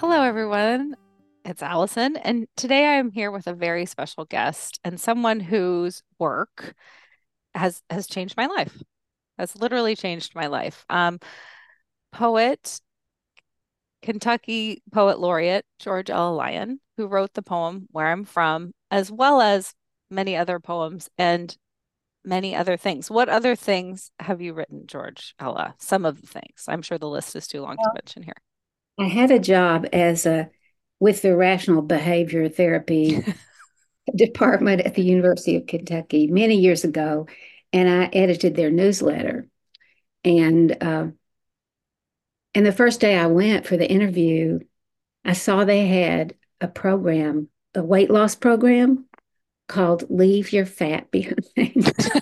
Hello, everyone. It's Allison, and today I am here with a very special guest and someone whose work has changed my life, has literally changed my life. Poet, Kentucky Poet Laureate George L. Lyon, who wrote the poem Where I'm From, as well as many other poems and many other things. What other things have you written, George Ella? Some of the things. I'm sure the list is too long to mention here. I had a job as a with the Rational Behavior Therapy department at the University of Kentucky many years ago, and I edited their newsletter. And and the first day I went for the interview, I saw they had a program, a weight loss program called "Leave Your Fat Behind."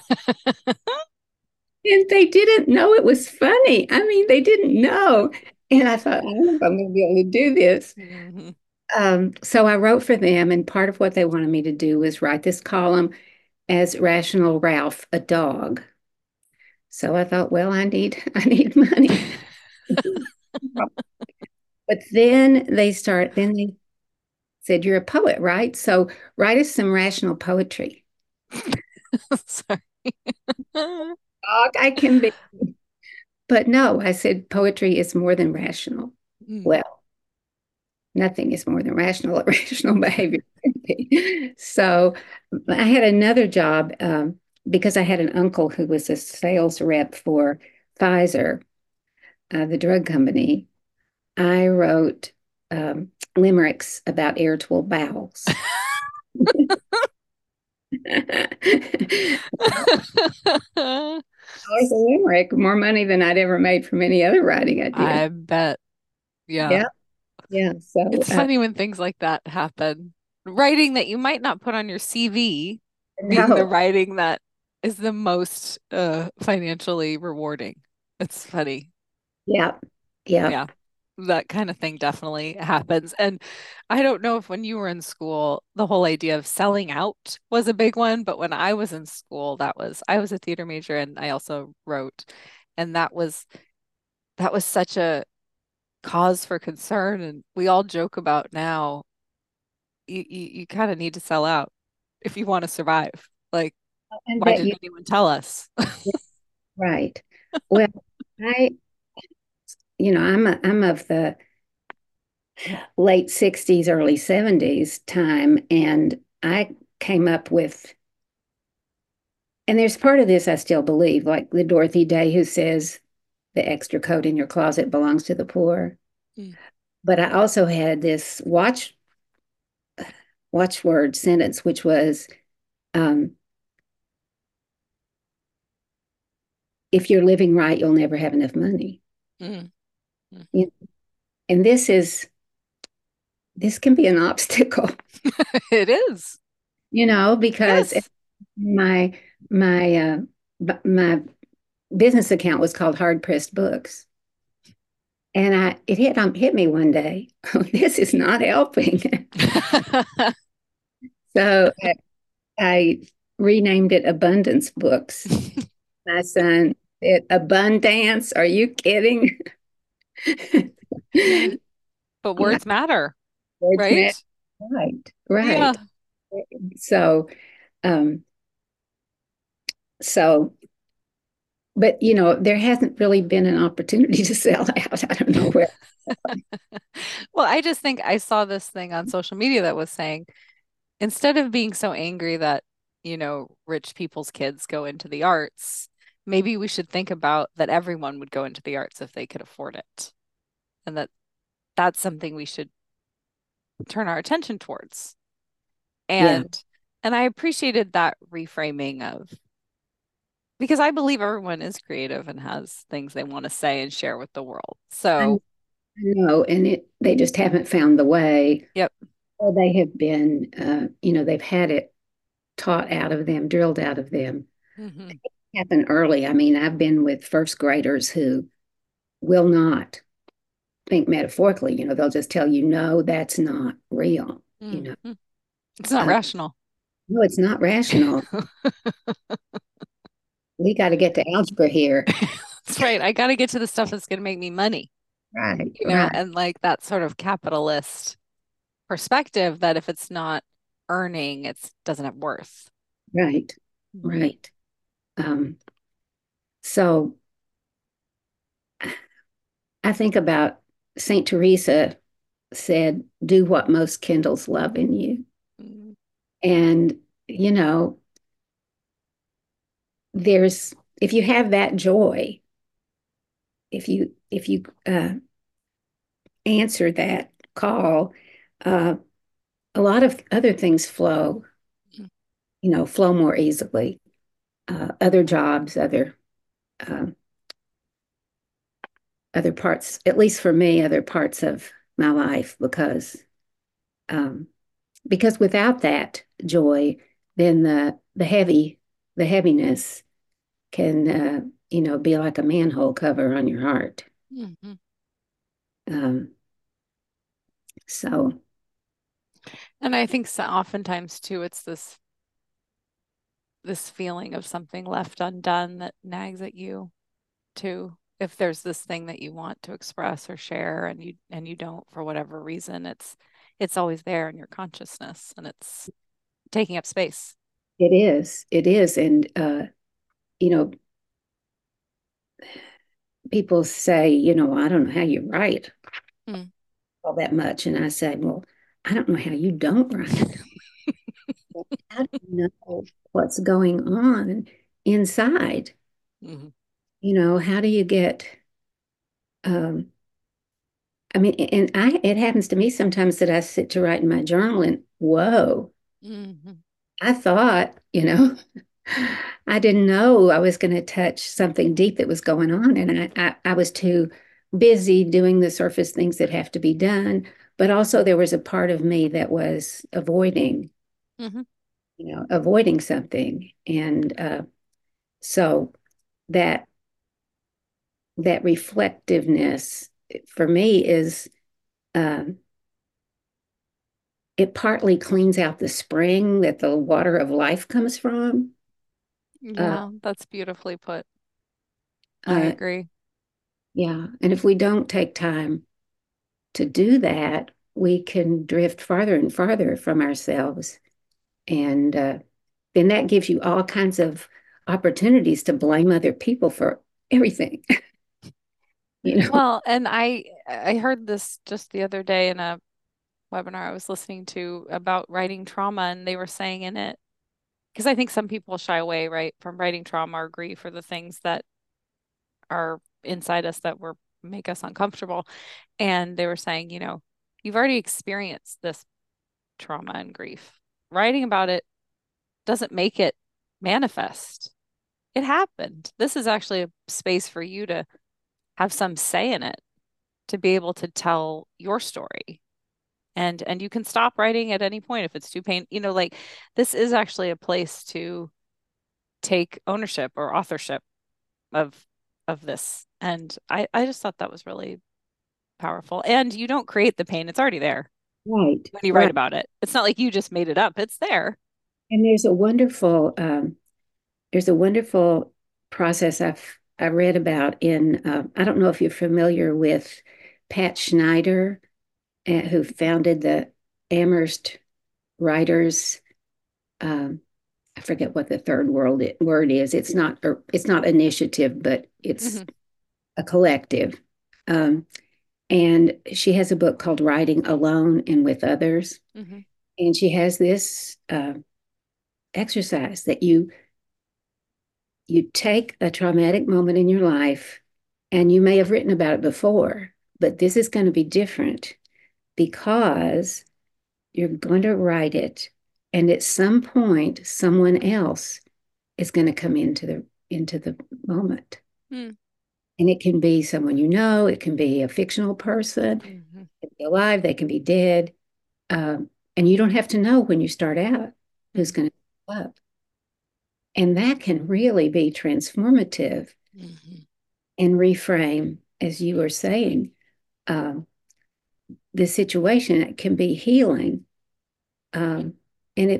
And they didn't know it was funny. I mean, they didn't know. And I thought, I don't know if I'm going to be able to do this. Mhm. So I wrote for them, and part of what they wanted me to do was write this column as Rational Ralph, a dog. So I thought, well, I need money. But then they said, you're a poet, right? So write us some rational poetry. Sorry. Dog, I can be. But no, I said poetry is more than rational. Mm. Well, nothing is more than rational, rational behavior. So I had another job because I had an uncle who was a sales rep for Pfizer, the drug company. I wrote limericks about irritable bowels. $1 a limerick, more money than I'd ever made from any other writing I did. I bet. Yeah. Yeah, yeah. So It's funny when things like that happen. Writing that you might not put on your CV being the no, writing that is the most financially rewarding. It's funny. yeah, yeah. Yeah. That kind of thing definitely happens. And I don't know if when you were in school, the whole idea of selling out was a big one, but when I was in school, I was a theater major and I also wrote. And that was such a cause for concern. And we all joke about now, you kind of need to sell out if you want to survive. Like, And why that didn't you anyone tell us? right. Well, I, I'm of the late 60s, early 70s time, and I came up with, and there's part of this I still believe, like the Dorothy Day who says the extra coat in your closet belongs to the poor. Mm. But I also had this watchword sentence, which was, um, if you're living right, you'll never have enough money. Mm. You Mhm. know, and this can be an obstacle, It is. because Yes. my my my business account was called Hard Pressed Books. And it hit me one day. Oh, this is not helping. So I renamed it Abundance Books. My son said, Abundance? Are you kidding? But Yeah, words matter, words right? met. Right, right. Yeah. So, um, so, but there hasn't really been an opportunity to sell out. I don't know where. Well, I just think I saw this thing on social media that was saying instead of being so angry that, rich people's kids go into the arts, maybe we should think about that everyone would go into the arts if they could afford it. And that's something we should turn our attention towards. Yeah. And I appreciated that reframing of because I believe everyone is creative and has things they want to say and share with the world. I So, know, and they just haven't found the way, yep. or they have been, they've had it taught out of them, drilled out of them. Hmm. Happen early. I mean, I've been with first graders who will not think metaphorically. They'll just tell you, no, that's not real. You Hmm. know, It's not uh, rational. no, it's not rational. We got to get to algebra here. That's right. I got to get to the stuff that's going to make me money. Right, right, and like that sort of capitalist perspective that if it's not earning, it doesn't have worth. right, Mhm. right. Um, so I think about Saint Teresa said, do what most kindles love in you. Mhm. And, you know, there's, if you have that joy, if you answer that call, uh, a lot of other things flow, flow more easily. Other jobs, um, other parts, at least for me, other parts of my life, um, because without that joy, then the heaviness can be like a manhole cover on your heart. Mhm. Um, so And I think so, oftentimes too, it's this feeling of something left undone that nags at you too. If there's this thing that you want to express or share and you don't for whatever reason, it's always there in your consciousness and it's taking up space. it is, and you know, people say, I don't know how you write Mm. all that much, and I say, well, I don't know how you don't write. How do you know what's going on inside? Mhm. How do you get, um, I mean, and it happens to me sometimes that I sit to write in my journal and whoa, Mhm. I thought, I didn't know I was going to touch something deep that was going on. And I was too busy doing the surface things that have to be done. But also there was a part of me that was Mhm. avoiding something. And so that that reflectiveness for me is um, it partly cleans out the spring that the water of life comes from. Uh, Yeah, that's beautifully put. I uh, agree. yeah. And if we don't take time to do that, we can drift farther and farther from ourselves. And then that gives you all kinds of opportunities to blame other people for everything, you know? Well, and I heard this just the other day in a webinar I was listening to about writing trauma, and they were saying in it, because I think some people shy away, right, from writing trauma or grief or the things that are inside us that were make us uncomfortable. And they were saying, you've already experienced this trauma and grief. Writing about it doesn't make it manifest. It happened. This is actually a space for you to have some say in it, to be able to tell your story. And you can stop writing at any point if it's too pain, like this is actually a place to take ownership or authorship of of this. And I just thought that was really powerful. And you don't create the pain, it's already there Right, when you write right. about it. It's not like you just made it up, it's there. And there's a wonderful process I read about in I don't know if you're familiar with Pat Schneider, who founded the Amherst Writers. Um, I forget what the word is. It's not initiative, but it's Hmm. a collective. Um, and she has a book called Writing Alone and with Others. Hmm. And she has this exercise that you take a traumatic moment in your life, and you may have written about it before, but this is going to be different because you're going to write it, and at some point, someone else is going to come into the moment. Hmm. And it can be someone you know, it can be a fictional person, Hmm. it can be alive, they can be dead. And you don't have to know when you start out who's Hmm. going to show up. And that can really be transformative Hmm. and reframe, as you were saying, um, the situation. It can be healing. Um, and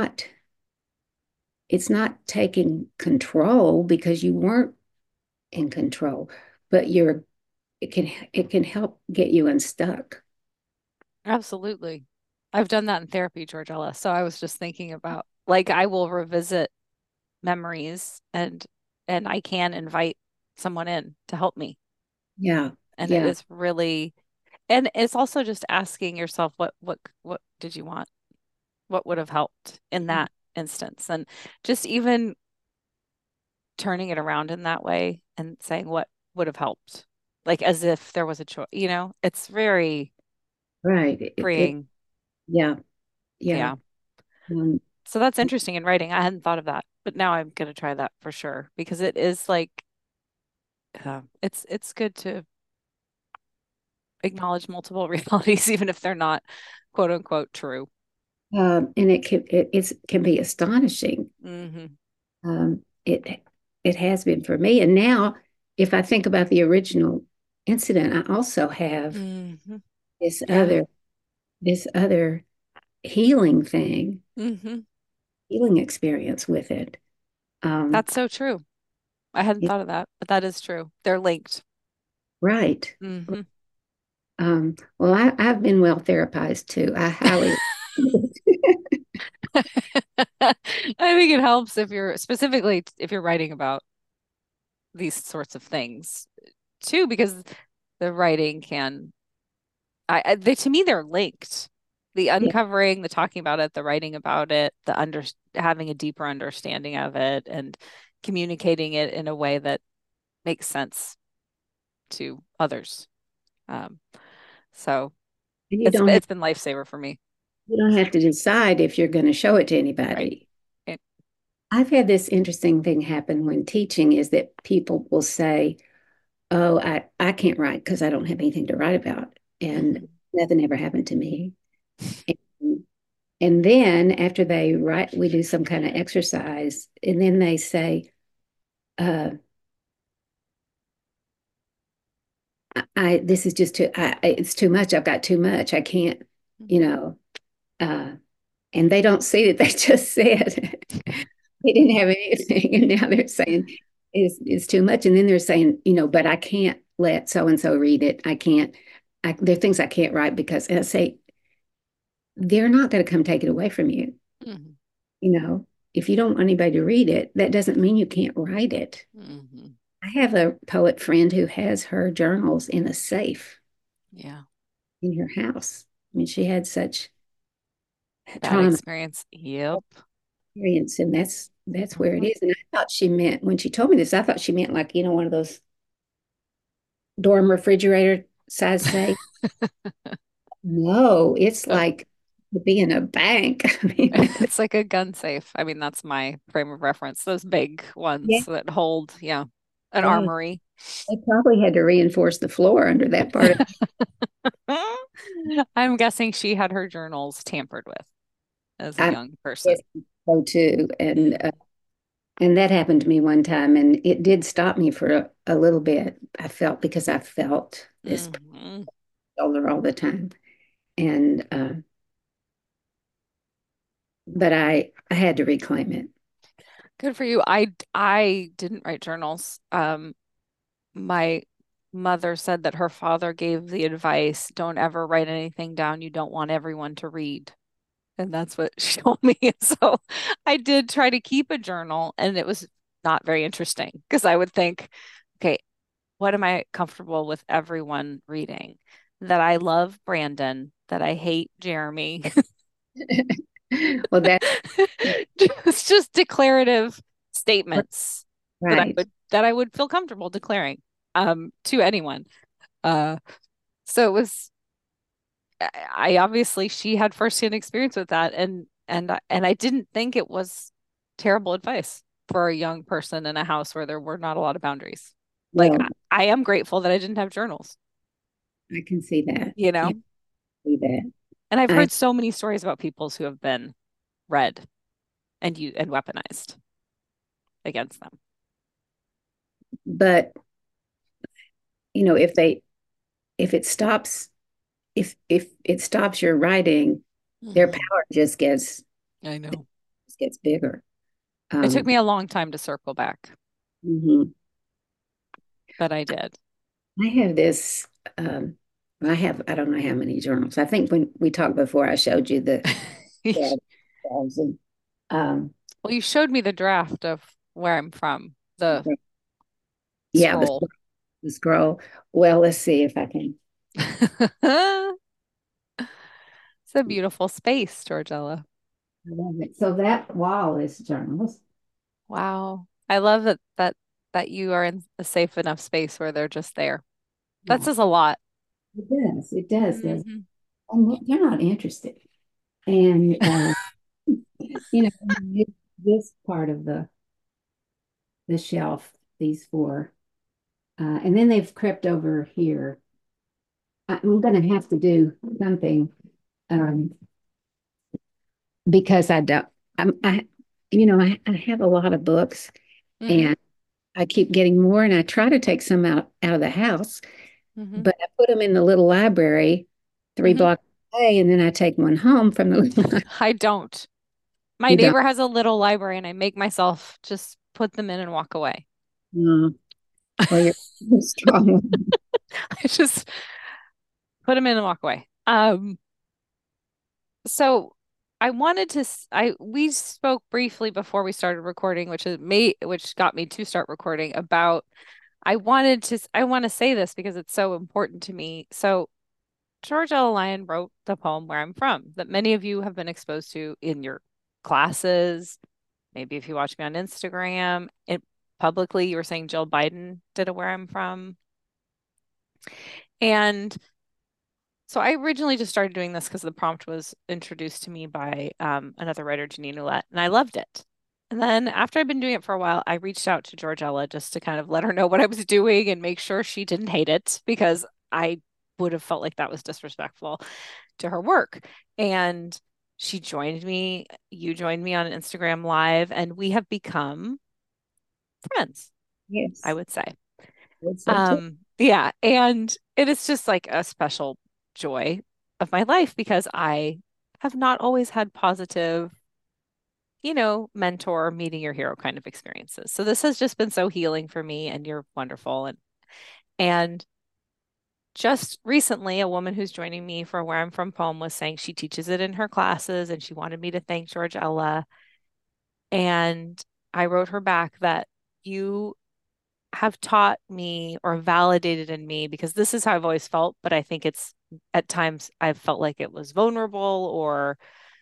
it's not taking control because you weren't in control, but it can help get you unstuck. Absolutely. I've done that in therapy, Georgella. So I was just thinking about like I will revisit memories and I can invite someone in to help me. Yeah, And it yeah. is really and it's also just asking yourself what did you want? What would have helped in that instance? And just even turning it around in that way and saying what would have helped. Like as if there was a choice, it's very Right. freeing. Yeah, yeah. Yeah. Um, So that's interesting in writing. I hadn't thought of that, but now I'm gonna try that for sure because it is like it's good to acknowledge multiple realities, even if they're not quote unquote true. and it can be astonishing. Hmm. It has been for me. And now, if I think about the original incident, I also have Hmm. this Yeah. other this other healing thing, Hmm. healing experience with it. Um, That's so true. I hadn't it- thought of that, but that is true. They're linked. right. Hmm. Well, I've been well therapized too. I highly. I think it helps if you're specifically if you're writing about these sorts of things too, because the writing can to me they're linked. The Yeah, uncovering, the talking about it, the writing about it, the under having a deeper understanding of it and communicating it in a way that makes sense to others. Um, so and it's been lifesaver for me. you don't have to decide if you're going to show it to Right. anybody. It, I've had this interesting thing happen when teaching is that people will say, "Oh, I can't write because I don't have anything to write about," and mhm. nothing ever happened to me. And, and then after they write, we do some kind of exercise, and then they say, uh, this is just too, it's too much. I've got too much. I can't, you know." Uh, and they don't see that they just said they didn't have anything, and now they're saying it's too much, and then they're saying, but I can't let so and so read it. I can't. There are things I can't write because, and I say they're not going to come take it away from you. Mhm. You know, if you don't want anybody to read it, that doesn't mean you can't write it. Mhm. I have a poet friend who has her journals in a safe Yeah. in her house. I mean, she had such Bad trauma experience. Yep. experience, and that's where it Mhm. is. And I thought she meant when she told me this, I thought she meant like, one of those dorm refrigerator size safe. No, it's Uh, like to be in a bank. I mean, It's like a gun safe. I mean, that's my frame of reference. Those big yeah, ones that hold, yeah, an yeah. armory. They probably had to reinforce the floor under that part of I'm guessing she had her journals tampered with as a I young person. guess so too. Mm, And that happened to me one time, and it did stop me for a little bit. I felt because I felt this mhm. shoulder all the time, and but I had to reclaim it. Good for you. I didn't write journals. My mother said that her father gave the advice, don't ever write anything down you don't want everyone to read. And that's what she told me. And so I did try to keep a journal, and it was not very interesting because I would think, okay, what am I comfortable with everyone reading? That I love Brandon, that I hate Jeremy. Well, that It's just declarative statements right. that I would feel comfortable declaring to anyone. Uh so it was I obviously she had firsthand experience with that and I didn't think it was terrible advice for a young person in a house where there were not a lot of boundaries. Like Well, I am grateful that I didn't have journals, I can see that. you I know? can see that. And I've I heard so many stories about peoples who have been read and weaponized against them. but if it stops if it stops your writing, their Hmm. power I know. just gets bigger. It took Um, me a long time to circle back, mhm. but I did. I have this, um, I don't know how many journals. I think when we talked before, I showed you the Well, 12,000. Um, you showed me the draft of where I'm from, the yeah, scroll. the scroll. Well, let's see if I can. It's a beautiful space, Georgella. I love it. So that wall is journals. Wow. I love that you are in a safe enough space where they're just there. That Yeah, says a lot. it does. It does. Hmm. And they're not interested. And you know, this, this part of the shelf, these four, and then they've crept over here. I'm going to have to do something um, because I don't. I have a lot of books, Hmm. and I keep getting more, and I try to take some out of the house, Hmm. but I put them in the little library three Hmm. blocks away, and then I take one home from the little library. I don't. My You don't. neighbor has a little library and I make myself just put them in and walk away. No. Well, you're strong. I just put them in and walk away. So I wanted to we spoke briefly before we started recording, which got me to start recording about I want to say this because it's so important to me. So George L. Lyon wrote the poem Where I'm From that many of you have been exposed to in your classes. Maybe if you watch me on Instagram, publicly you were saying Jill Biden did a Where I'm From. And so I originally just started doing this because the prompt was introduced to me by another writer, Janine Ouellette, and I loved it. And then after I'd been doing it for a while, I reached out to Georgella just to kind of let her know what I was doing and make sure she didn't hate it because I would have felt like that was disrespectful to her work. And she joined me, you joined me on Instagram Live, and we have become friends, I Yes, would say. I would say too. Yeah, and it is just like a special joy of my life because I have not always had positive, mentor meeting your hero kind of experiences. So this has just been so healing for me and you're wonderful and just recently a woman who's joining me for Where I'm From poem was saying she teaches it in her classes and she wanted me to thank George Ella and I wrote her back that you have taught me or validated in me because this is how I've always felt, but I think it's at times I've felt like it was vulnerable or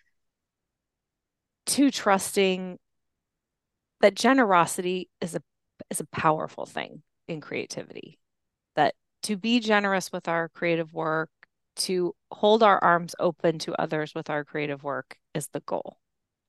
too trusting that generosity is a powerful thing in creativity. That to be generous with our creative work, to hold our arms open to others with our creative work is the goal.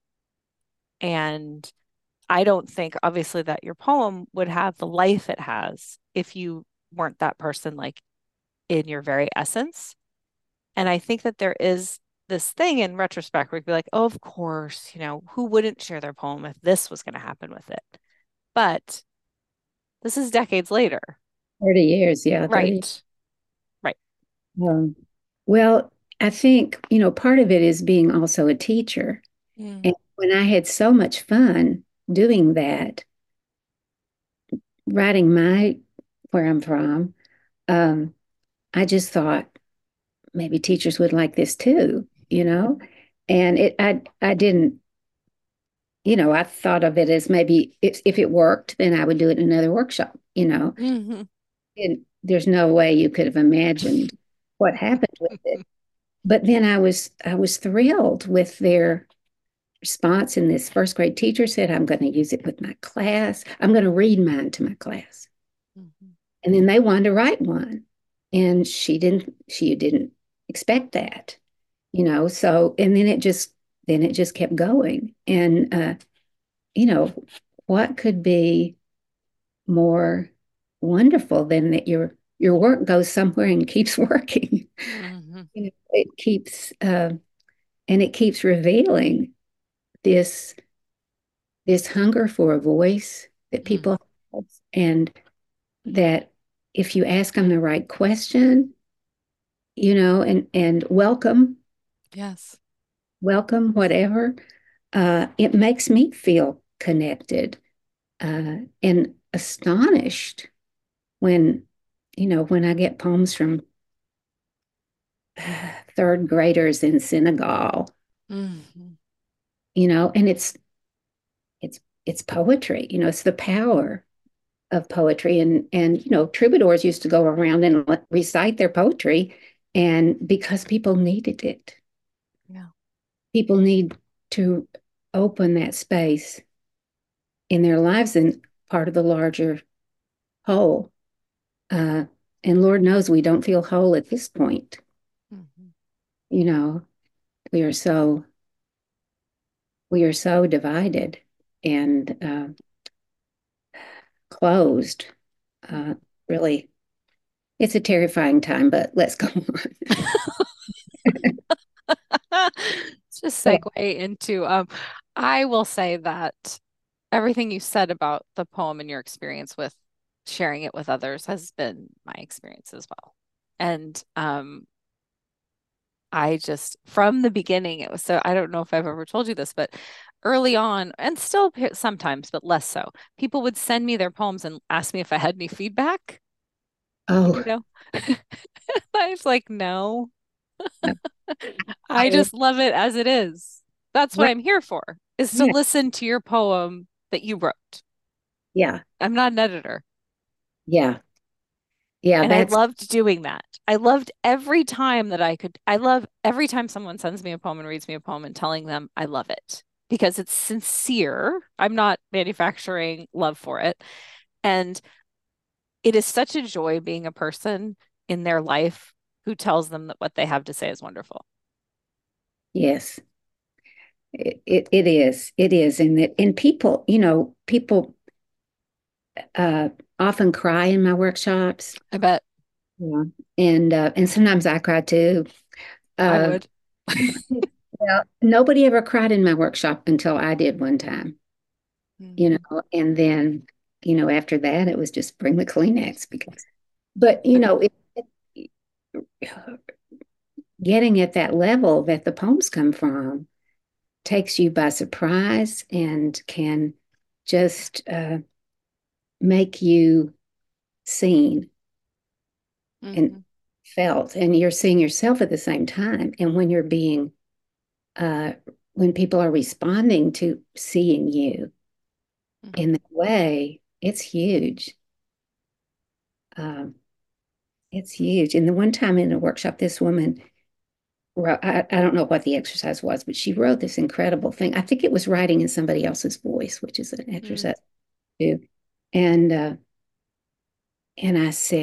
And I don't think obviously that your poem would have the life it has if you weren't that person like in your very essence. And I think that there is this thing in retrospect where you'd be like, oh, of course, who wouldn't share their poem if this was going to happen with it? But this is decades later. 30 years, yeah, 30. Right. Right. Um, well, I think, part of it is being also a teacher. Mm. And when I had so much fun doing that, writing where I'm from, um, I just thought maybe teachers would like this too. And I didn't, I thought of it as maybe if it worked, then I would do it in another workshop. Hmm. And there's no way you could have imagined what happened with it. But then I was thrilled with their response. And this first grade teacher said, I'm going to use it with my class. I'm going to read mine to my class. Hmm. And then they wanted to write one. And she didn't expect that. So and then it just kept going. And you know, what could be more wonderful than that your work goes somewhere and keeps working. Hmm. It keeps revealing this this hunger for a voice that Hmm. people have, and that if you ask them the right question, and Yes. welcome whatever, it makes me feel connected and astonished when when I get poems from third graders in Senegal, Mhm. and it's poetry, it's the power of poetry. And troubadours used to go around and recite their poetry, and because people needed it. Yeah. People need to open that space in their lives and part of the larger whole. Uh, and Lord knows we don't feel whole at this point. Mhm. You know, we are so we are so divided and closed. Uh, really, it's a terrifying time. But let's go on. Let's just segue into I will say that everything you said about the poem and your experience with sharing it with others has been my experience as well. And I just from the beginning it was so I don't know if I've ever told you this, but early on and still sometimes, but less so, people would send me their poems and ask me if I had any feedback, Oh, you know. I was like, no. I I was just love it as it is. That's what right. I'm here for, is to Yeah, listen to your poem that you wrote. yeah, I'm not an editor. yeah, yeah. And I That's loved doing that. I loved every time that I could. I love every time someone sends me a poem and reads me a poem and telling them I love it because it's sincere. I'm not manufacturing love for it. And it is such a joy being a person in their life who tells them that what they have to say is wonderful. yes. It is. It is. And people, people uh, often cry in my workshops. I bet Yeah. And sometimes I cry too. I Uh, would. well, nobody ever cried in my workshop until I did one time, Mhm. and then, after that it was just bring the Kleenex because, but getting at that level that the poems come from takes you by surprise and can just make you seen and Mhm. felt, and you're seeing yourself at the same time. And uh, when people are responding to seeing you in Mhm. that way, it's huge. Um, it's huge. And the one time in a workshop, this woman wrote, I don't know what the exercise was, but she wrote this incredible thing. I think it was writing in somebody else's voice, which is an Mm. exercise too. And and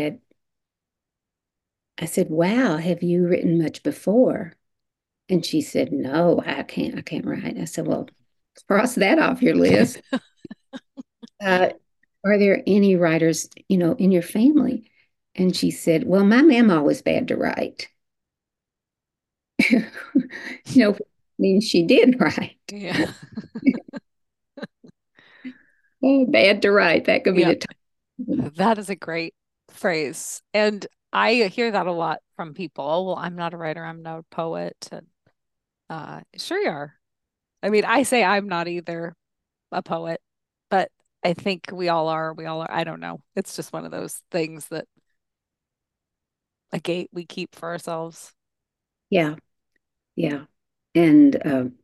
I said, wow, have you written much before? And she said, no, I can't write. I said, well, cross that off your list. Uh, are there any writers, in your family? And she said, well, my mama was bad to write. I mean, she did write. Yeah. Oh, bad to write. That could be Yeah. the time. That is a great phrase. And I hear that a lot from people. Oh, well, I'm not a writer, I'm not a poet. And sure you are. I mean, I say I'm not either a poet, but I think we all are. We all are. I don't know. It's just one of those things that a gate we keep for ourselves. Yeah, yeah. And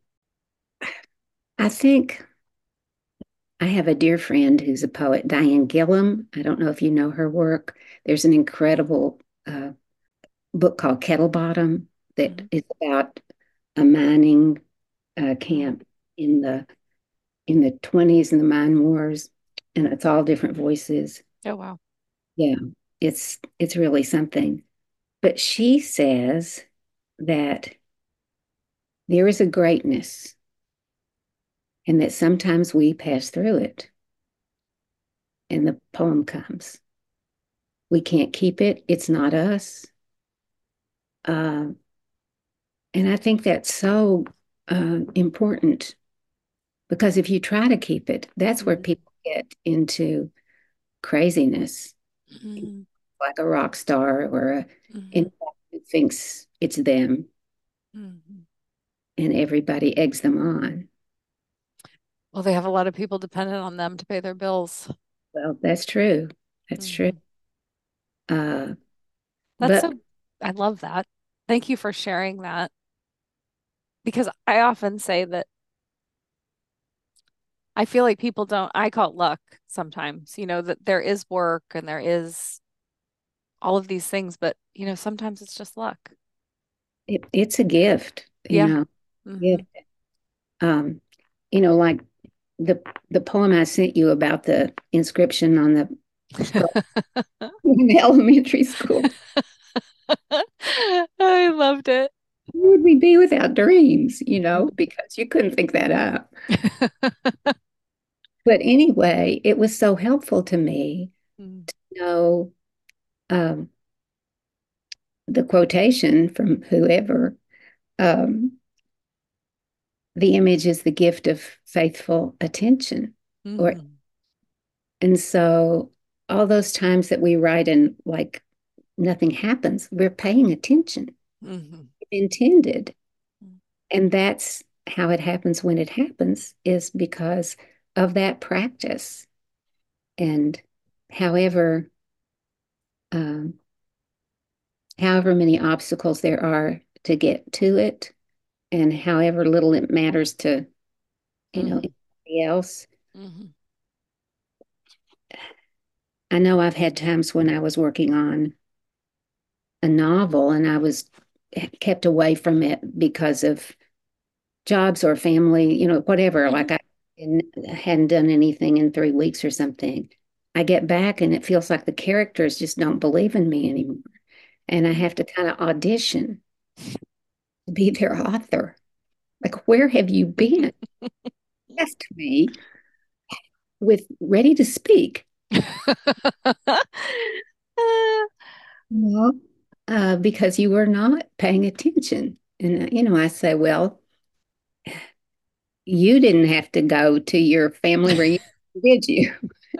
I think I have a dear friend who's a poet, Diane Gillum. I don't know if you know her work. There's an incredible book called Kettle Bottom that Mhm. is about a mining Mm. camp in the 20s and the mine wars, and it's all different voices. Oh, wow. Yeah, it's really something. But she says that there is a greatness and that sometimes we pass through it and the poem comes. We can't keep it. It's not us. Uh, and I think that's so important because if you try to keep it, that's where Mhm. people get into craziness, Mhm. like a rock star or Mhm. anyone who thinks it's them Mhm. and everybody eggs them on. Well, they have a lot of people dependent on them to pay their bills. Well, that's true. That's true. Mhm. Uh, That's but so, I love that. Thank you for sharing that because I often say that I feel like people don't, I call it luck sometimes, that there is work and there is all of these things, but sometimes it's just luck. it's a gift, Yeah. Yeah. Hmm. Um, like the the poem I sent you about the inscription on the skull in the elementary school. I loved it. Where would we be without dreams, because you couldn't think that up. But anyway, it was so helpful to me Mm, to know um, the quotation from whoever. Um, the image is the gift of faithful attention. Or mhm, and so all those times that we write and like nothing happens, we're paying attention. mhm, Intended. And that's how it happens when it happens, is because of that practice. And however, um, however many obstacles there are to get to it, and however little it matters to, mhm, anybody else. mhm, I know I've had times when I was working on a novel and I was kept away from it because of jobs or family, whatever. mhm. Like I hadn't done anything in 3 weeks or something. I get back and it feels like the characters just don't believe in me anymore. And I have to kind of audition to be their author. Like, where have you been? Ask me with ready to speak. Well, because you were not paying attention. And, I say, well, you didn't have to go to your family reunion, did you?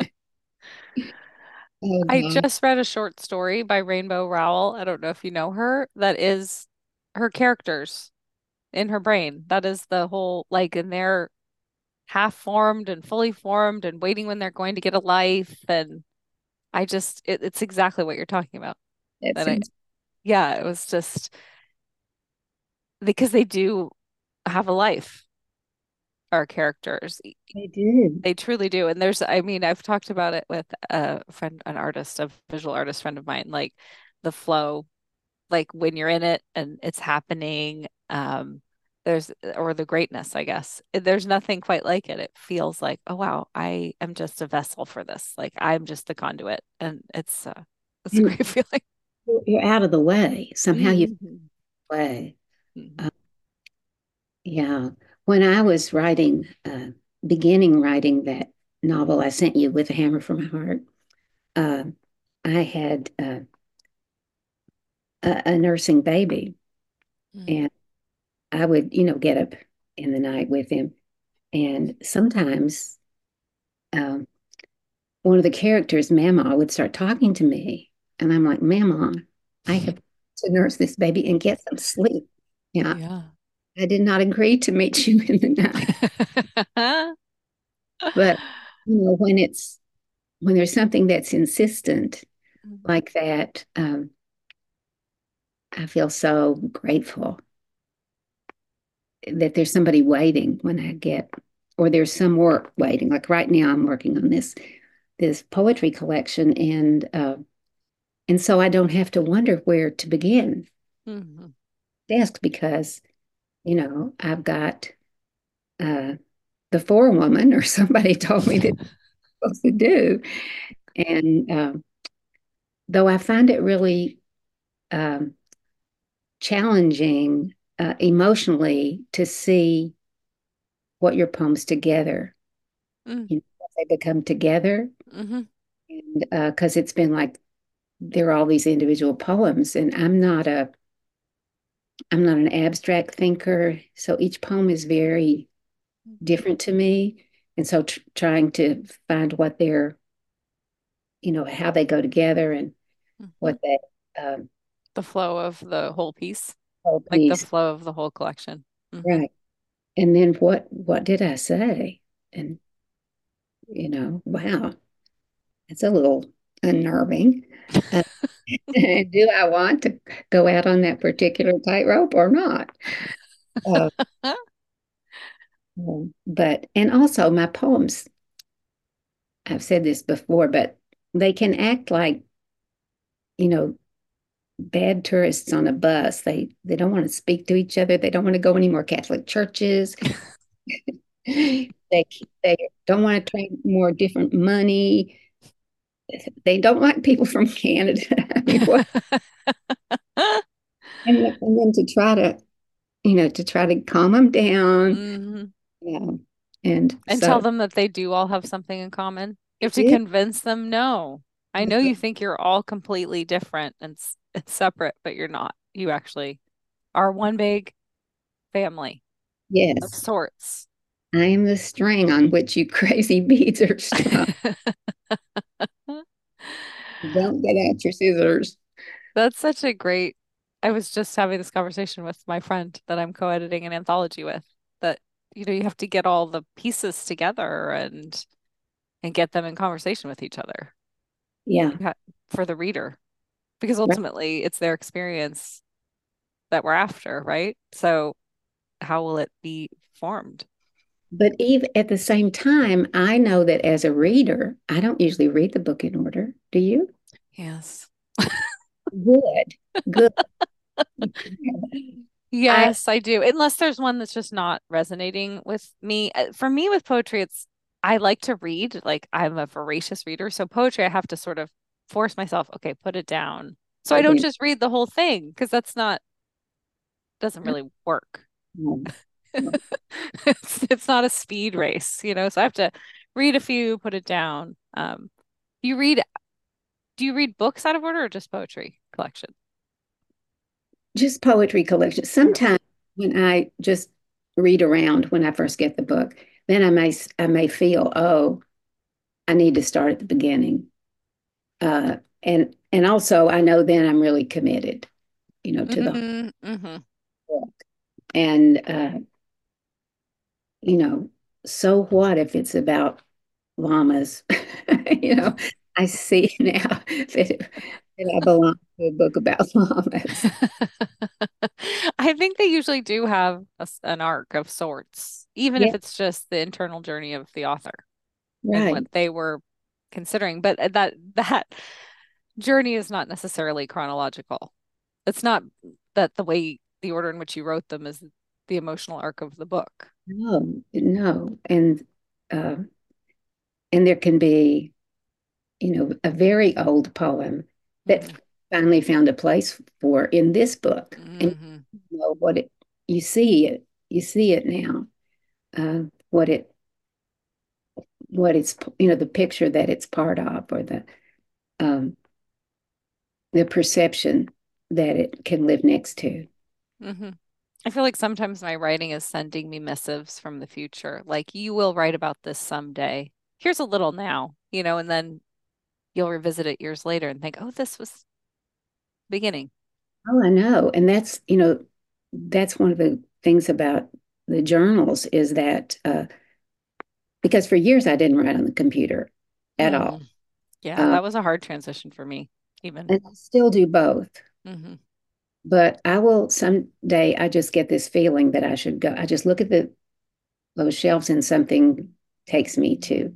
Oh, I God. just read a short story by Rainbow Rowell. I don't know if you know her. That is her characters in her brain. That is the whole, like, and they're half formed and fully formed and waiting when they're going to get a life. And it's exactly what you're talking about. That And sounds, yeah, it was just because they do have a life, our characters. they did. They truly do. And I mean, I've talked about it with a friend, an artist, a visual artist friend of mine, like the flow, like when you're in it and it's happening, or the greatness, I guess. There's nothing quite like it. It feels like, oh wow, I am just a vessel for this. Like I'm just the conduit. And it's a And great feeling. you're out of the way. Somehow you're Mhm. way. Mhm. Uh, yeah. When I was beginning writing that novel I sent you with a hammer for my heart, uh, I had a nursing baby, Mhm. and I would, get up in the night with him. And sometimes um, one of the characters, Mama, would start talking to me. And I'm like, Mama, I have to nurse this baby and get some sleep. Yeah, Yeah. I did not agree to meet you in the night. But when there's something that's insistent like that, I feel so grateful that there's somebody waiting when I get, or there's some work waiting. Like right now, I'm working on this poetry collection, and so I don't have to wonder where to begin Mhm. desk because I've got uh, the forewoman or somebody told me that I'm supposed to do, and though I find it really um, challenging emotionally to see what your poems together, Mm. they become together, Mhm. and because it's been like there are all these individual poems, and I'm not an abstract thinker, so each poem is very different to me, and so trying to find what they're, how they go together and Mhm. what they um, The flow of the whole piece, whole like the piece, flow of the whole collection. Hmm. right? And then what did I say? And wow, it's a little. unnerving. Uh, do I want to go out on that particular tightrope or not? Uh, but, and also my poems, I've said this before, but they can act like, you know, bad tourists on a bus. They don't want to speak to each other. They don't want to go any more Catholic churches. They don't want to trade more different money. They don't like people from Canada. I mean, what? And then to try to, to try to calm them down. Mhm. Yeah. And And tell so them that they do all have something in common. You they have to do. convince them, no, I know you think you're all completely different and separate, but you're not. You actually are one big family of Yes. sorts. I am the string on which you crazy beads are strung. Don't get out your scissors. That's such a great. I was just having this conversation with my friend that I'm co-editing an anthology with, that you have to get all the pieces together and get them in conversation with each other. Yeah. Yeah, for the reader, because Right. ultimately it's their experience that we're after, right? So how will it be formed? But even at the same time, I know that as a reader, I don't usually read the book in order. Do you? Yes. Good. Good. I Yes, I do. Unless there's one that's just not resonating with me. For me with poetry, I like to read. Like I'm a voracious reader. So poetry, I have to sort of force myself, okay, put it down. So I put don't in. just read the whole thing because doesn't really work. um, It's not a speed race. So I have to read a few, put it down. You read, do you read books out of order or just poetry collection? just poetry collection. Okay. Sometimes when I just read around when I first get the book, then I may feel, oh, I need to start at the beginning. And also I know then I'm really committed, to the Mm-hmm. book. And you know, so what if it's about llamas? You know, I see now that I belong to a book about llamas. I think they usually do have an arc of sorts, even Yeah, if it's just the internal journey of the author and what right. they were considering. But that journey is not necessarily chronological. It's not that the order in which you wrote them is the emotional arc of the book. No, no. Uh, and there can be, a very old poem that Hmm. finally found a place for in this book. And Hmm. what you see it now, uh, what it, the picture that it's part of, or um, the perception that it can live next to. Hmm. I feel like sometimes my writing is sending me missives from the future. Like, you will write about this someday. Here's a little now, and then you'll revisit it years later and think, oh, this was beginning. Oh, I know. And that's one of the things about the journals is that because for years I didn't write on the computer at all. Mm. Yeah, Um, that was a hard transition for me, even. and I still do both. Hmm. But I will someday, I just get this feeling that I should go. I just look at those shelves and something takes me to,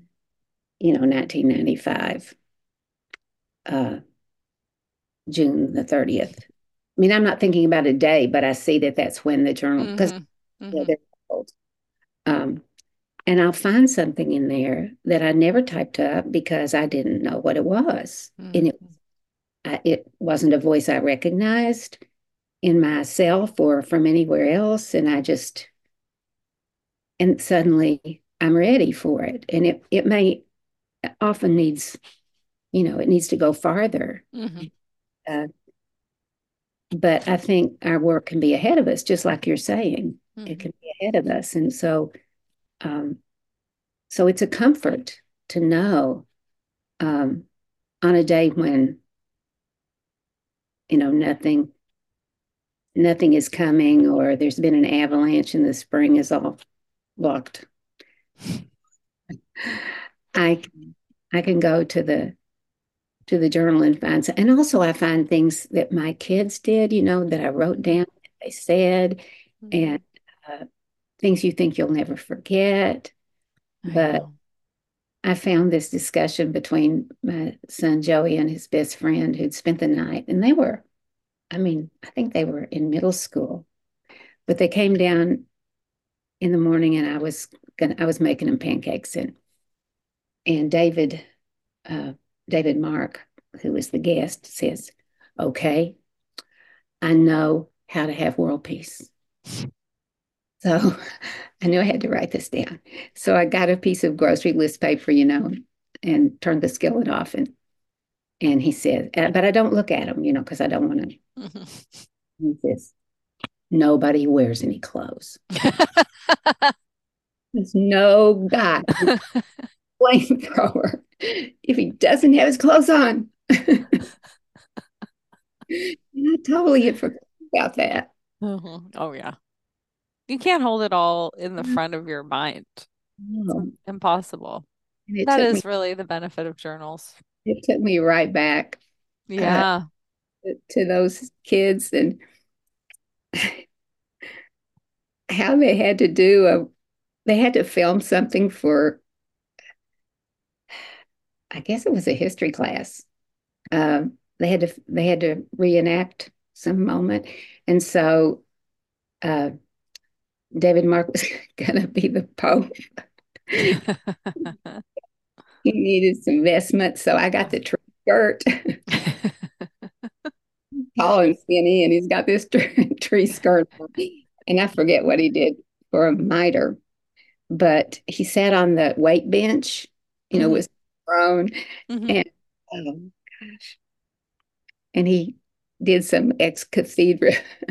1995, uh, June the 30th. I mean, I'm not thinking about a day, but I see that that's when the journal, because Hmm. Hmm. they're old. Um, and I'll find something in there that I never typed up because I didn't know what it was. And it, Hmm. it wasn't a voice I recognized in myself or from anywhere else. And suddenly I'm ready for it. And it may often needs, it needs to go farther. Hmm. Uh, but I think our work can be ahead of us, just like you're saying. It Hmm. can be ahead of us. And um, so it's a comfort to know um, on a day when, nothing is coming, or there's been an avalanche and the spring is all blocked. I I can go to to the journal and find some, and also I find things that my kids did, that I wrote Mhm. down, they said, and Mhm. uh, things you think you'll never forget. I But know. I found this discussion between my son Joey and his best friend who'd spent the night, and I think they were in middle school, but they came down in the morning, and I was making them pancakes, and uh, David Mark, who was the guest, says, "Okay, I know how to have world peace." So I knew I had to write this down. So I got a piece of grocery list paper, and turned the skillet off, and he said, but I don't look at him, because I don't want to. Mhm. He says, "Nobody wears any clothes. There's no guy with a flamethrower if he doesn't have his clothes on." And I totally had forgotten about that. Mhm. Oh yeah. You can't hold it all in the front of your mind. It's Oh, impossible. and it That took is me really the benefit of journals. it took me right back uh, Yeah. to those kids and how they had to film something for, I guess it was a history class. They had to reenact some moment, and so uh, David Mark was gonna be the Pope. He needed some vestments, so I got the tree skirt, tall and skinny, and he's got this tree skirt on. And I forget what he did for a miter, but he sat on the weight bench, Hmm. was thrown, Hmm. and oh gosh, and he did some ex cathedra,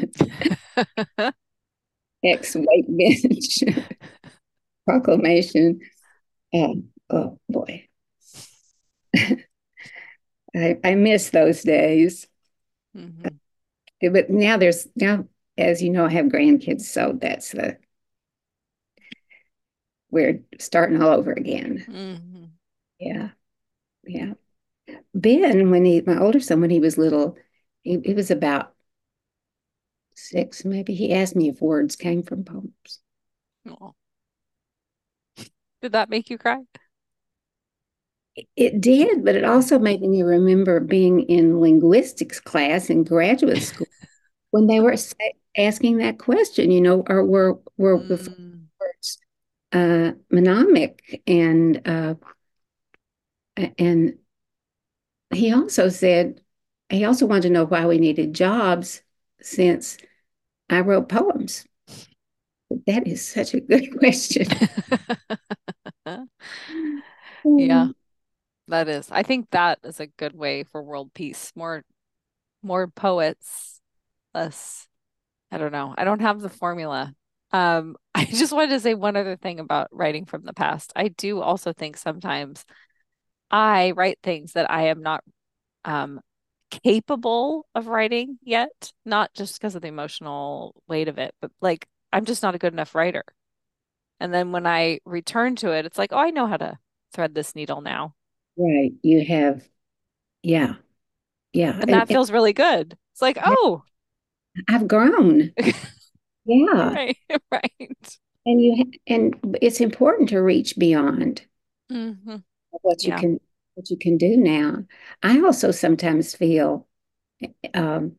ex weight bench proclamation. Oh boy, I miss those days. Hmm. But now, as you know, I have grandkids, so we're starting all over again. Hmm. Yeah, yeah. Ben, my older son, when he was little, he was about 6, maybe. He asked me if words came from poems. Oh. Did that make you cry? It did, but it also made me remember being in linguistics class in graduate school when they were asking that question, or were the Mm. words mnemonic, and he also wanted to know why we needed jobs since I wrote poems. That is such a good question. Yeah, that is. I think that is a good way for world peace. More poets, less. I don't know. I don't have the formula. I just wanted to say one other thing about writing from the past. I do also think sometimes I write things that I am not um capable of writing yet, not just because of the emotional weight of it, but like I'm just not a good enough writer. And then when I return to it, it's like, oh, I know how to thread this needle now. Right. You have, yeah, yeah. And And, that feels really good. It's like, and oh, I've grown. Yeah. right, right. And it's important to reach beyond Hmm. what you Yeah. can what you can do now. I also sometimes feel, um,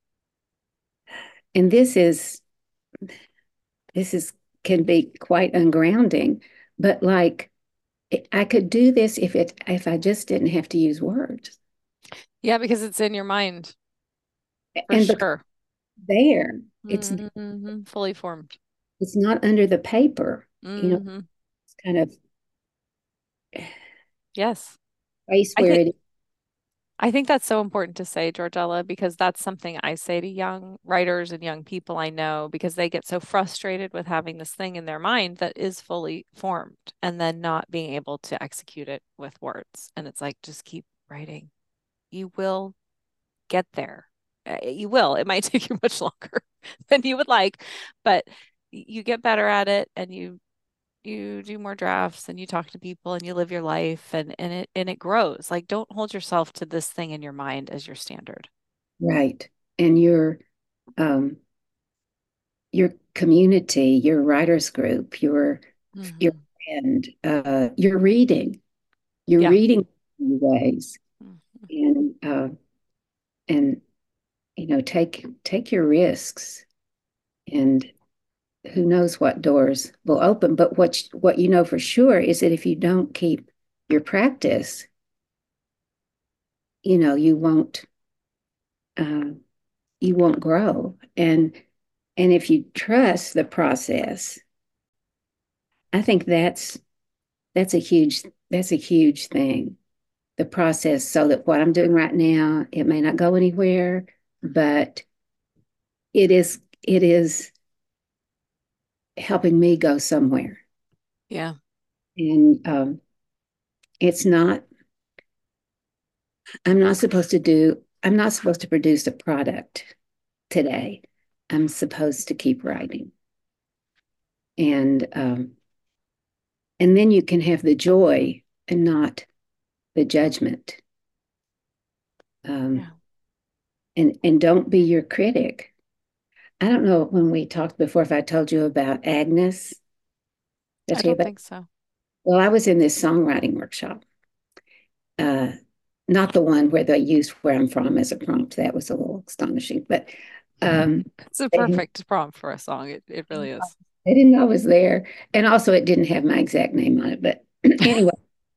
and this is can be quite ungrounding, but like I could do this if I just didn't have to use words. Yeah, because it's in your mind for And because sure. there, Fully formed. it's not under the paper, Hmm. it's kind of Yes. place I where think it. I think that's so important to say, Georgella, because that's something I say to young writers and young people I know because they get so frustrated with having this thing in their mind that is fully formed and then not being able to execute it with words. And it's like, just keep writing. You will get there. You will. It might take you much longer than you would like, but you get better at it and you do more drafts and you talk to people and you live your life and it grows. Like don't hold yourself to this thing in your mind as your standard. Right. And um your community, your writers group, your Hmm. and your reading. You're Yeah. reading in ways Mhm. and take your risks and who knows what doors will open. But what you know for sure is that if you don't keep your practice, you know, uh, you won't grow. And if you trust the process, I think that's a huge thing. The process, so that what I'm doing right now, it may not go anywhere, but it is helping me go somewhere. Yeah. And it's not, I'm not supposed to produce a product today. I'm supposed to keep writing. And and then you can have the joy and not the judgment. Um, Yeah. and don't be your critic. I don't know when we talked before if I told you about Agnes. Did I I tell you don't about? think so. Well, I was in this songwriting workshop, uh, not the one where they used where I'm from as a prompt. That was a little astonishing, but um, It's a they, perfect prompt for a song. It really is. they didn't know I was there, and also it didn't have my exact name on it. But anyway,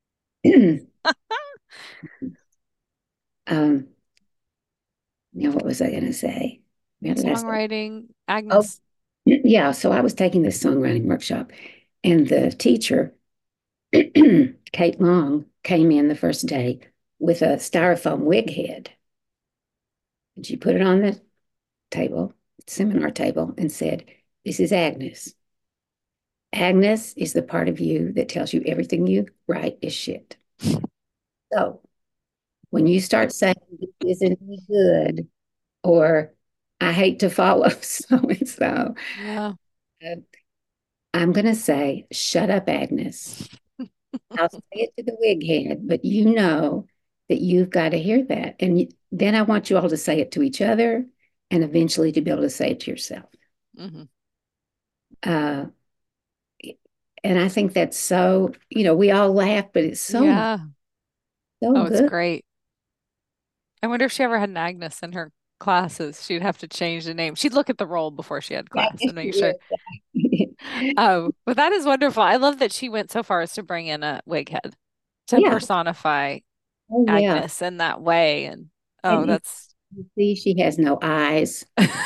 um, now what was I going to say? Where did I say? Songwriting, Oh, Agnes. yeah. So I was taking this songwriting workshop, and the teacher, Kate Long, came in the first day with a styrofoam wig head. And she put it on the table, seminar table, and said, "This is Agnes. Agnes is the part of you that tells you everything you write is shit. So when you start saying this isn't any good, or I hate to follow so and so, Yeah. I'm going to say, shut up, Agnes. I'll say it to the wig head, but you know that you've got to hear that. And then I want you all to say it to each other and eventually to be able to say it to yourself. Hmm. Uh, and I think that's so, we all laugh, but it's Yeah. so Oh, it's good. great. I wonder if she ever had an Agnes in her classes. She'd have to change the name. She'd look at the roll before she had Yeah, I class guess and make you sure. would. But that is wonderful. I love that she went so far as to bring in a wig head to Yeah. personify Oh, yeah. Agnes in that way. And oh, And that's you see, she has no eyes.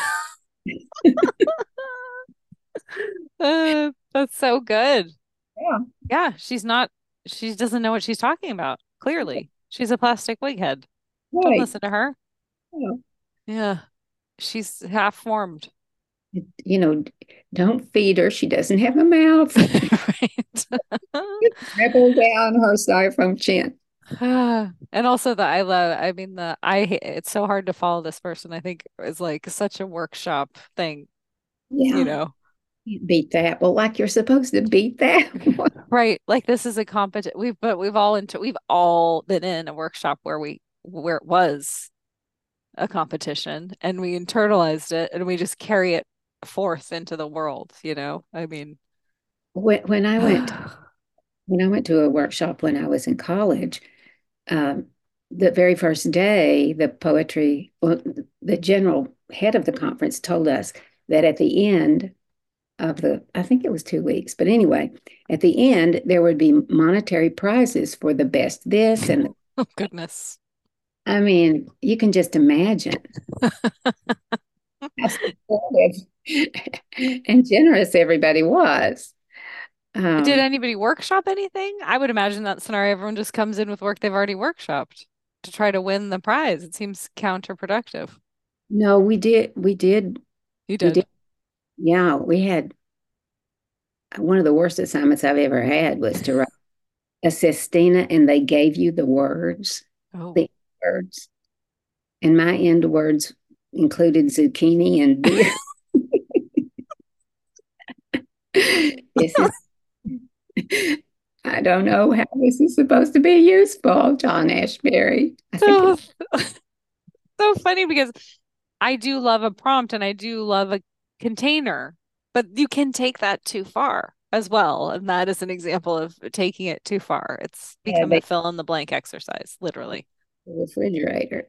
that's so good. Yeah. Yeah, she doesn't know what she's talking about. Clearly, she's a plastic wig head. Don't Right. listen to her. Yeah. Yeah, she's half formed. You know, don't feed her. She doesn't have a mouth. Right. Dribble down her styrofoam chin. And also I mean it's so hard to follow this person. I think is like such a workshop thing, you Yeah. know. Can't beat that. Well, like you're supposed to beat that. Right. Like this is a competition. We've all been in a workshop where it was a competition and we internalized it and we just carry it forth into the world, you know? I mean, When, when I went when I went to a workshop when I was in college, um, the very first day, the general head of the conference told us that at the end I think it was 2 weeks, but anyway, at the end, there would be monetary prizes for the best this. And oh goodness. I mean, you can just imagine how supportive and generous everybody was. Did Um, anybody workshop anything? I would imagine that scenario, everyone just comes in with work they've already workshopped to try to win the prize. It seems counterproductive. no, You we did. did. Yeah, we had one of the worst assignments I've ever had was to write a sestina, and they gave you Oh. the words, and my end words included zucchini and beer. This is I don't know how this is supposed to be useful, John Ashbery. I think So it's so funny because I do love a prompt and I do love a container, but you can take that too far as well. And that is an example of taking it too far. It's yeah, become a fill in the blank exercise, literally. the refrigerator.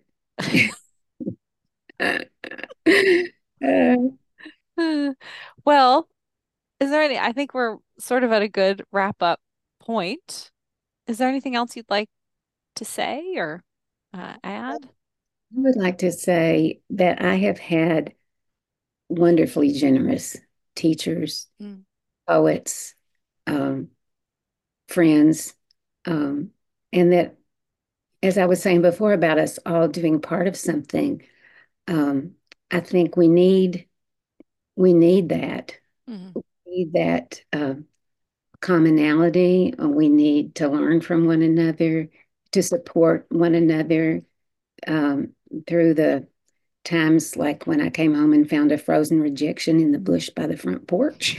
Well, is there any, I think we're sort of at a good wrap up point. Is there anything else you'd like to say or add? I would like to say that I have had wonderfully generous teachers, Mm. poets, um, friends, um, and that, as I was saying before about us all doing part of something, um, I think we need that. Mhm. We need that commonality. We need to learn from one another, to support one another um, through the times like when I came home and found a frozen rejection in the bush by the front porch.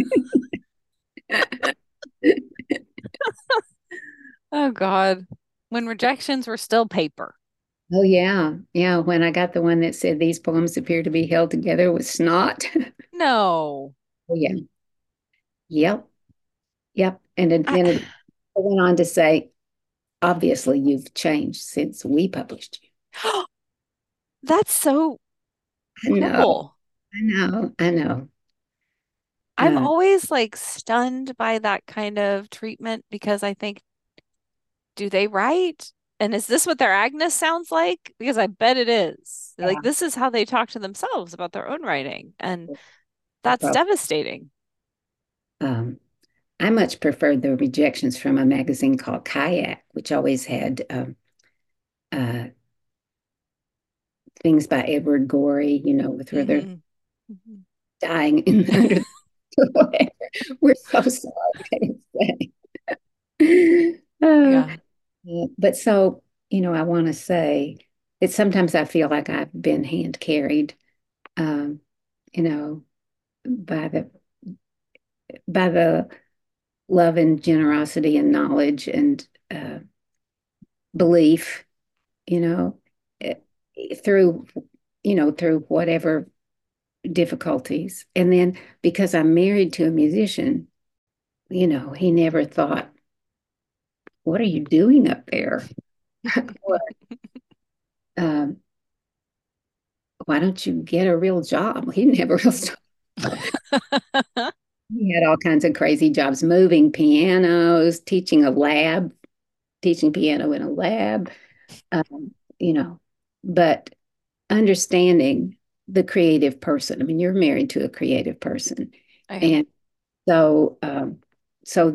Oh God. When rejections were still paper. Oh, yeah. Yeah. When I got the one that said these poems appear to be held together with snot. No. Oh, yeah. Yep. Yep. And I, then it went on to say, obviously, you've changed since we published you. that's so I know. cool. I know. I know. I'm Uh, always like stunned by that kind of treatment because I think, do they write? And is this what their Agnes sounds like? Because I bet it is. Like yeah. this is how they talk to themselves about their own writing. And I that's prob- devastating. um, I much preferred the rejections from a magazine called Kayak, which always had uh, things by Edward Gorey, with where they're Hmm. Hmm. dying under the We're so sorry, I didn't say. Yeah. But so, I want to say that sometimes I feel like I've been hand carried, um, you know, by the love and generosity and knowledge and belief, you know, eh, through, through whatever difficulties. And then because I'm married to a musician, he never thought, what are you doing up there? Or, um, why don't you get a real job? He didn't have a real job. He had all kinds of crazy jobs, moving pianos, teaching piano in a lab, you know, but understanding the creative person. I mean, you're married to a creative person. I am. And so, so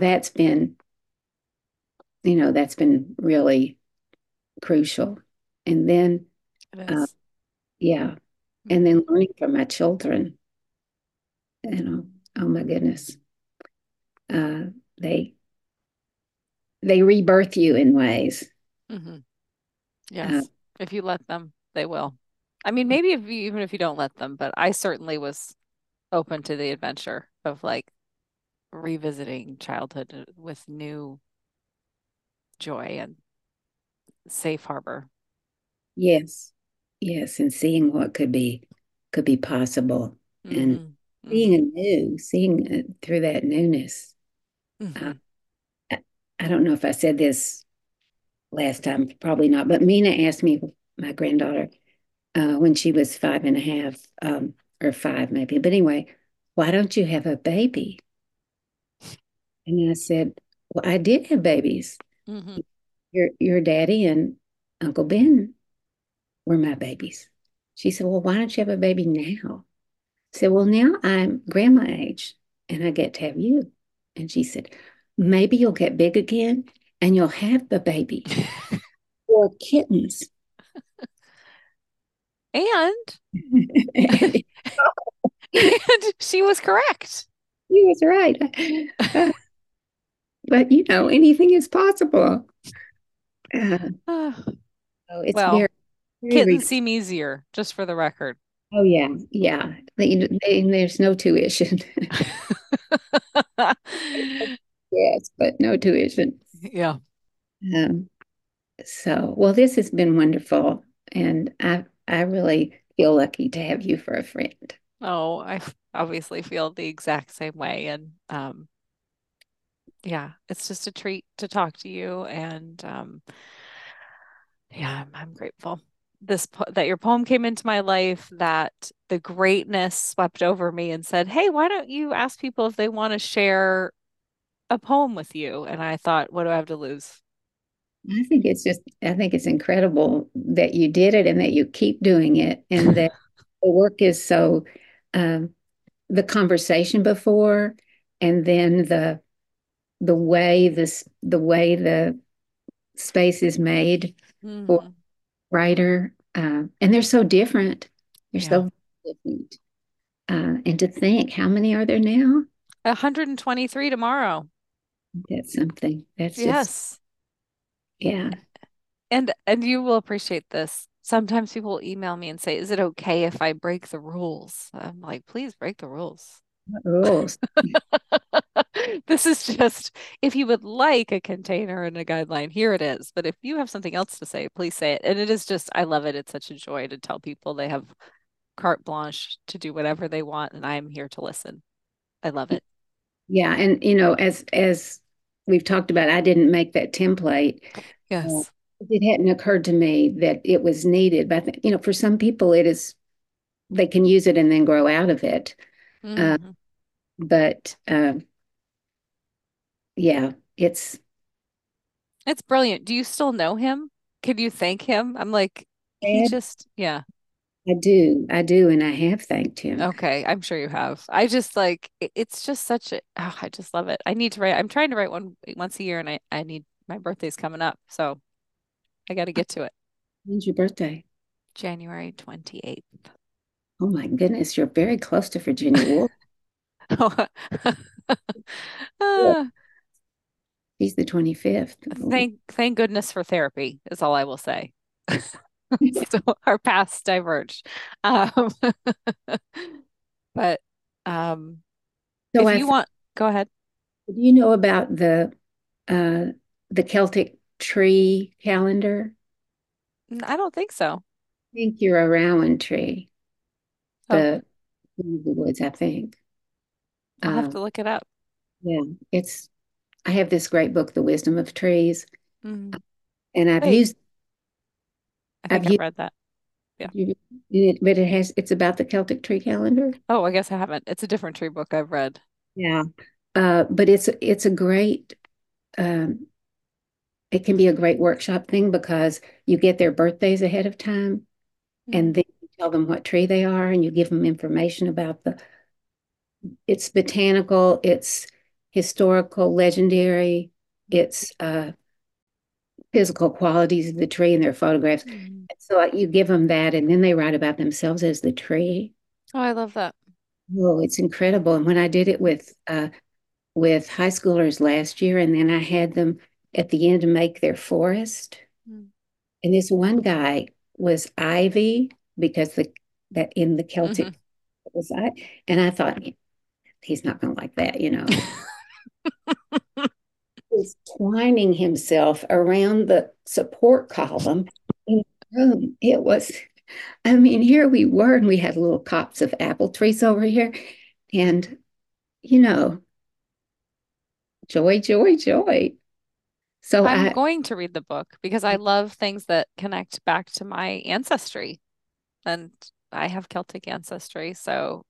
that's been really crucial. And then, It uh, is. yeah, and Mhm. then learning from my children, you know, oh my goodness, uh, they they rebirth you in ways. Mhm. Uh, Yes. If you let them, they will. I mean, maybe if you, even if you don't let them, but I certainly was open to the adventure of like revisiting childhood with new joy and safe harbor. yes, yes, and seeing what could be possible, and Hmm. seeing Hmm. anew, seeing it through that newness. Uh, Hmm. I, I don't know if I said this last time, probably not, but Mina asked me, my granddaughter, when she was 5.5, or 5 maybe, but anyway, why don't you have a baby? And I said, well, I did have babies. Hmm. Your daddy and Uncle Ben were my babies. She said, well, why don't you have a baby now? I said, well, now I'm grandma age and I get to have you. And she said, maybe you'll get big again and you'll have the baby or kittens. And And and she was correct. he was right. Uh, but anything is possible. Uh, so it's very, Well, very, kittens seem easier, just for the record. oh yeah, yeah. There's no tuition. yes, but no tuition. Yeah. Um, well, this has been wonderful, and I really feel lucky to have you for a friend. Oh, obviously feel the exact same way. And yeah, it's just a treat to talk to you. And yeah, I'm grateful that your poem came into my life, that the greatness swept over me and said, "Hey, why don't you ask people if they want to share a poem with you?" And I thought, what do I have to lose? I think it's incredible that you did it and that you keep doing it, and that the work is so, um, the conversation before, and then the way the space is made for Hmm. writer, and they're so different. They're Yeah. so different. And to think, how many are there now? 123 tomorrow. That's something. That's just, Yes. yeah. And you will appreciate this. Sometimes people will email me and say, "Is it okay if I break the rules?" I'm like, "Please break the rules." Rules. This is just if you would like a container and a guideline, here it is. But if you have something else to say, please say it. And it is just, I love it. It's such a joy to tell people they have carte blanche to do whatever they want, and I'm here to listen. I love it. Yeah, and as we've talked about, I didn't make that template. Uh, Yes. it hadn't occurred to me that it was needed, but for some people, it is they can use it and then grow out of it. Uh, Hmm. but yeah, it's It's brilliant. Do you still know him? Can you thank him? I'm like, he sad. just, yeah. I do, and I have thanked him. Okay, I'm sure you have. I just like it's just such a I just love it. I need to write. I'm trying to write one once a year, and I need my birthday's coming up, so I got to get to it. When's your birthday? January 28th. Oh my goodness, you're very close to Virginia Woolf. Yeah. Ah, She's the 25th. thank goodness for therapy is all I will say. So our paths diverged. Um, but um, So if I, you want, go ahead. do you know about uh, the Celtic tree calendar? I don't think so. I think you're a Rowan tree, Oh, the one of the woods, I think. I'll have Uh, to look it up. yeah, I have this great book, The Wisdom of Trees, Mm. and Wait, I I've think I've used read that. Yeah. it, but it's about the Celtic tree calendar. Oh, I guess I haven't. It's a different tree book I've read. Yeah. But it's a great, um, it can be a great workshop thing because you get their birthdays ahead of time, and Mm. then you tell them what tree they are, and you give them information about it's botanical, it's historical, legendary, it's physical qualities of the tree and their photographs. Mm. So you give them that, and then they write about themselves as the tree. Oh, I love that. Oh, it's incredible. And when I did it with high schoolers last year, and then I had them at the end to make their forest. Mm. And this one guy was ivy because the that in the Hmm. Celtic was I, and I thought he's not going to like that. Was twining himself around the support column in the room. I mean, here we were, and we had little copse of apple trees over here, and you know, joy, joy, joy. So I'm going to read the book because I love things that connect back to my ancestry. And I have Celtic ancestry, so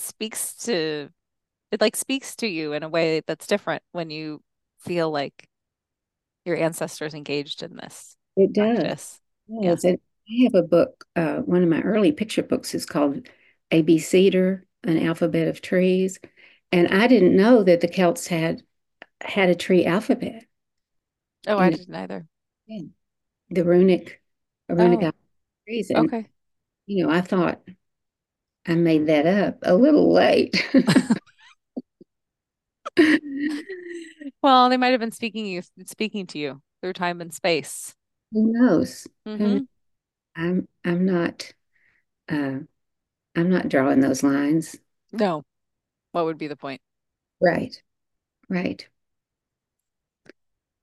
it like speaks to you in a way that's different when you feel like your ancestors engaged in this it does. practice. Yeah. Yes, and I have a book. One of my early picture books is called A.B. Cedar, An Alphabet of Trees, and I didn't know that the Celts had a tree alphabet Oh, I in didn't either. the runic Oh, alphabet trees, and okay. I thought I made that up a little late. Well, they might have been speaking to you through time and space. Who knows? Who knows? Hmm. I'm I'm not uh, I'm not drawing those lines. No, what would be the point? Right, right.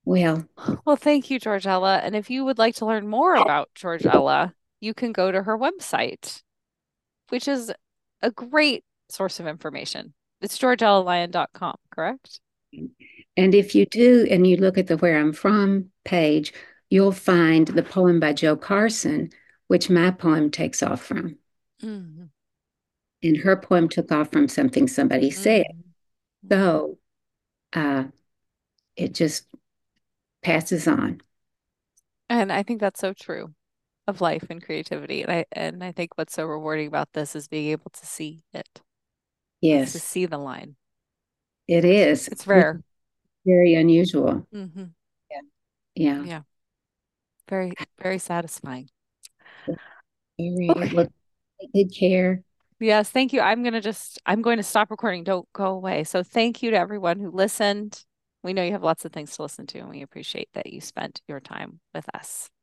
Well, Well, thank you, Georgella. And if you would like to learn more about Georgella, you can go to her website, which is a great source of information. It's georgellalion.com, correct? and if you do, and you look at the Where I'm From page, you'll find the poem by Joe Carson, which my poem takes off from. Mm-hmm. And her poem took off from something somebody said. Mm-hmm. So uh, it just passes on. And I think that's so true of life and creativity. And I think what's so rewarding about this is being able to see it. It's to Yes, see the line. it is, It's which is rare. very unusual. Hmm. Yeah. Yeah. Yeah. Very, very satisfying. Very, Okay. well, take good care. Yes, thank you. I'm going to stop recording. Don't go away. So thank you to everyone who listened. We know you have lots of things to listen to, and we appreciate that you spent your time with us.